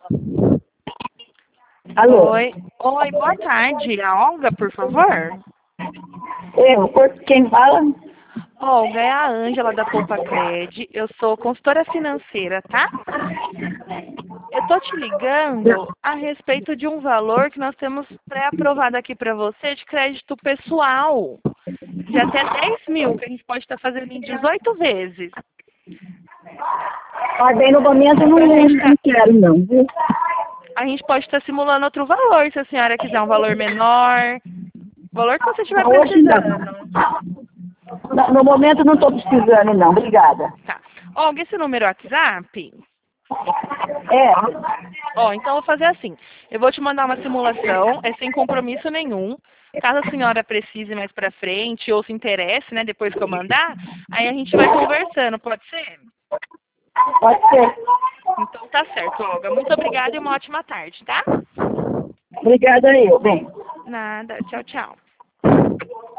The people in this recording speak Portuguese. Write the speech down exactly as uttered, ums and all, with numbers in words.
Alô? Oi. Oi, boa tarde. A Olga, por favor? Eu, por- quem fala? Olga, é a Ângela da Poupa Cred. Eu sou consultora financeira, tá? Eu tô te ligando a respeito de um valor que nós temos pré-aprovado aqui para você de crédito pessoal. De até dez mil, que a gente pode estar fazendo em dezoito vezes. Ah, bem, no momento não, A gente, tá- não quero, não, viu? a gente pode estar simulando outro valor, se a senhora quiser um valor menor. Valor que você estiver Hoje precisando. não. No momento não estou precisando, não. Obrigada. Tá. Olga, esse número é WhatsApp? É, Ó, então eu vou fazer assim. Eu vou te mandar uma simulação, é sem compromisso nenhum. Caso a senhora precise mais pra frente ou se interesse, né, depois que eu mandar, aí a gente vai conversando, pode ser? pode ser. Então tá certo, Olga. Muito obrigada e uma ótima tarde, tá? Obrigada eu, bem. Nada. Tchau, tchau.